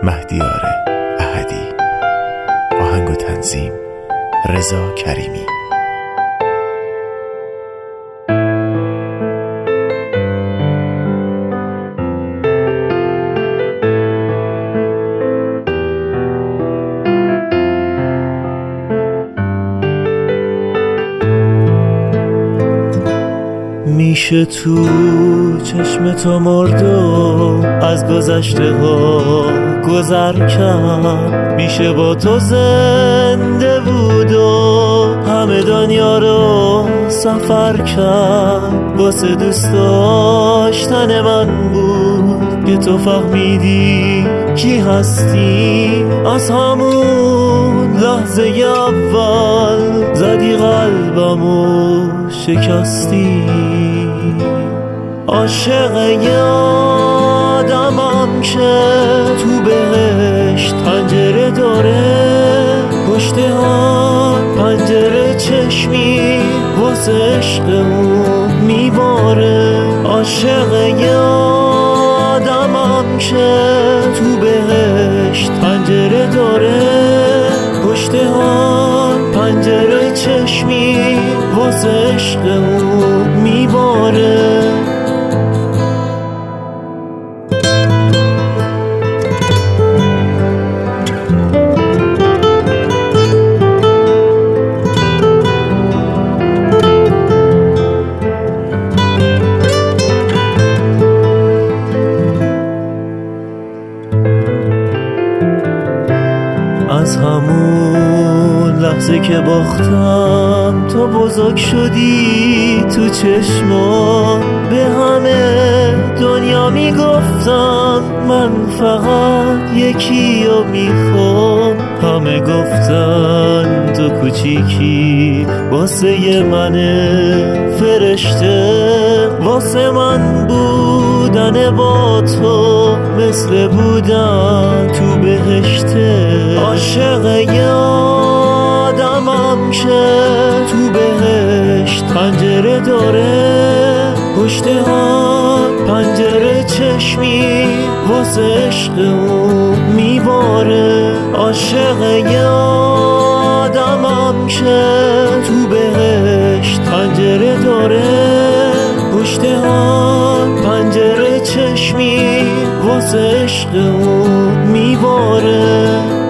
مهدیار احدی. آهنگ و تنظیم رضا کریمی. میشه تو چشم تو مرد و از گذشته ها گذر کرد، میشه با تو زنده بود و همه دنیا رو سفر کرد. واسه دوست داشتن من بود که تو فهمیدی کی هستی. از همون لحظه اول زدی قلبمو شکستی. عاشق یادمم که تو بهشت پنجره داره، پشت ها پنجره چشمی واسه عشقمون میباره. عاشق یادمم که تو بهشت پنجره داره، پشت ها پنجره چشمی واسه عشقمون میباره. از همون لحظه که باختم تو بزرگ شدی تو چشمان. به همه دنیا میگفتم من فقط یکی رو میخوام. همه گفتن تو کوچیکی واسه من فرشته. واسه من بودن با تو مثل بودن تو بهشته. عاشق یادمم که تو بهشت پنجره داره، پشت ها پنجره چشمی واسه عشقمون میباره. عاشق یادمم که تو بهشت پنجره داره، پشت ها پنجره چشمی واسه عشقمون میباره.